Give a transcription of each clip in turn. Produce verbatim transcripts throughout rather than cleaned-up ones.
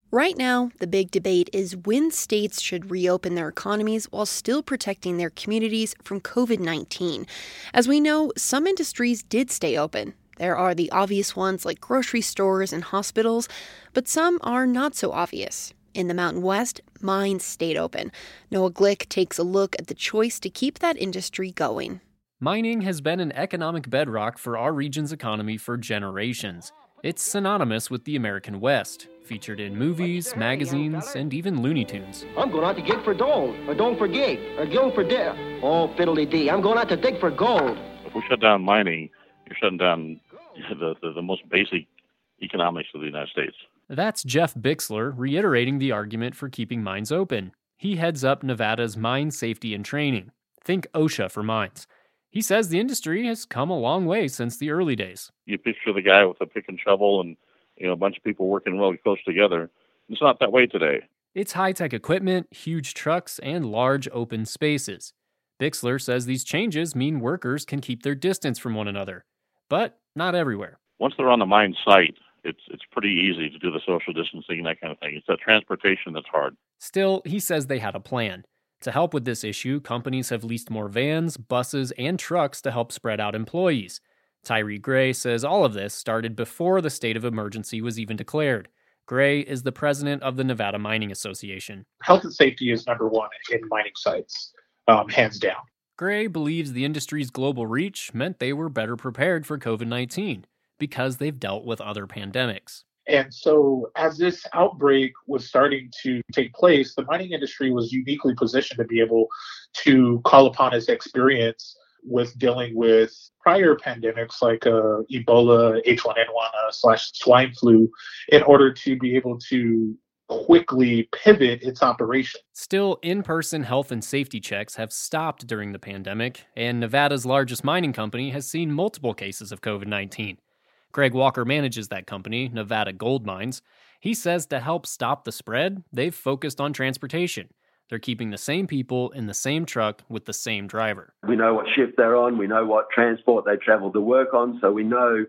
Right now, the big debate is when states should reopen their economies while still protecting their communities from covid nineteen. As we know, some industries did stay open. There are the obvious ones like grocery stores and hospitals, but some are not so obvious. In the Mountain West, mines stayed open. Noah Glick takes a look at the choice to keep that industry going. Mining has been an economic bedrock for our region's economy for generations. It's synonymous with the American West, featured in movies, magazines, and even Looney Tunes. I'm going out to dig for gold, or don't for gig, or gill for dip. Oh, fiddly-dee, I'm going out to dig for gold. If we shut down mining, you're shutting down the, the, the most basic economics of the United States. That's Jeff Bixler reiterating the argument for keeping mines open. He heads up Nevada's Mine Safety and Training. Think OSHA for mines. He says the industry has come a long way since the early days. You picture the guy with a pick and shovel and you know a bunch of people working really close together. It's not that way today. It's high-tech equipment, huge trucks, and large open spaces. Bixler says these changes mean workers can keep their distance from one another, but not everywhere. Once they're on the mine site, it's it's pretty easy to do the social distancing and that kind of thing. It's that transportation that's hard. Still, he says they had a plan. To help with this issue, companies have leased more vans, buses, and trucks to help spread out employees. Tyree Gray says all of this started before the state of emergency was even declared. Gray is the president of the Nevada Mining Association. Health and safety is number one in mining sites, um, hands down. Gray believes the industry's global reach meant they were better prepared for covid nineteen because they've dealt with other pandemics. And so as this outbreak was starting to take place, the mining industry was uniquely positioned to be able to call upon its experience with dealing with prior pandemics like uh, Ebola, H one N one uh, slash swine flu, in order to be able to quickly pivot its operation. Still, in-person health and safety checks have stopped during the pandemic, and Nevada's largest mining company has seen multiple cases of covid nineteen. Greg Walker manages that company, Nevada Gold Mines. He says to help stop the spread, they've focused on transportation. They're keeping the same people in the same truck with the same driver. We know what shift they're on. We know what transport they travel to work on. So we know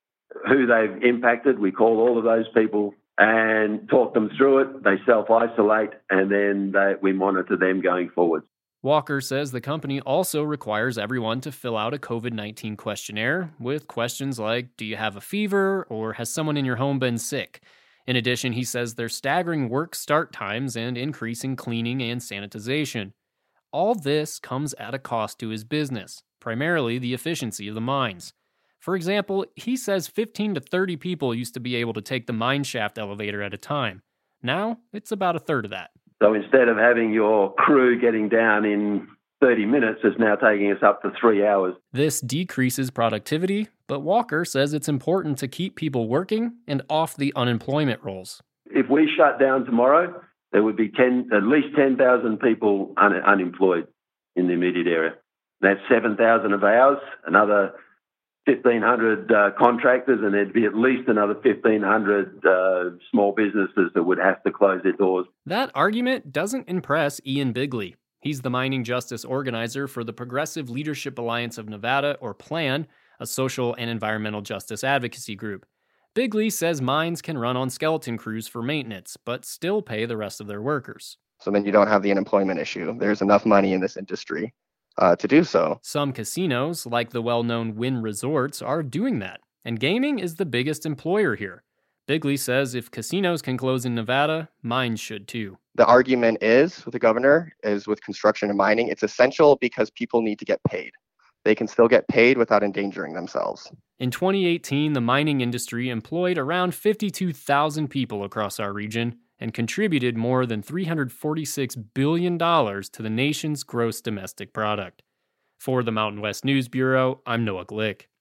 who they've impacted. We call all of those people and talk them through it. They self-isolate, and then they, we monitor them going forward. Walker says the company also requires everyone to fill out a covid nineteen questionnaire with questions like, do you have a fever, or has someone in your home been sick? In addition, he says they're staggering work start times and increasing cleaning and sanitization. All this comes at a cost to his business, primarily the efficiency of the mines. For example, he says fifteen to thirty people used to be able to take the mine shaft elevator at a time. Now, it's about a third of that. So instead of having your crew getting down in thirty minutes, it's now taking us up to three hours. This decreases productivity, but Walker says it's important to keep people working and off the unemployment rolls. If we shut down tomorrow, there would be ten, at least ten thousand people un- unemployed in the immediate area. That's seven thousand of ours, another fifteen hundred uh, contractors, and there'd be at least another fifteen hundred uh, small businesses that would have to close their doors. That argument doesn't impress Ian Bigley. He's the mining justice organizer for the Progressive Leadership Alliance of Nevada, or PLAN, a social and environmental justice advocacy group. Bigley says mines can run on skeleton crews for maintenance, but still pay the rest of their workers. So then you don't have the unemployment issue. There's enough money in this industry uh, to do so. Some casinos, like the well-known Wynn Resorts, are doing that, and gaming is the biggest employer here. Bigley says if casinos can close in Nevada, mines should too. The argument is, with the governor, is with construction and mining, it's essential because people need to get paid. They can still get paid without endangering themselves. In twenty eighteen, the mining industry employed around fifty-two thousand people across our region and contributed more than three hundred forty-six billion dollars to the nation's gross domestic product. For the Mountain West News Bureau, I'm Noah Glick.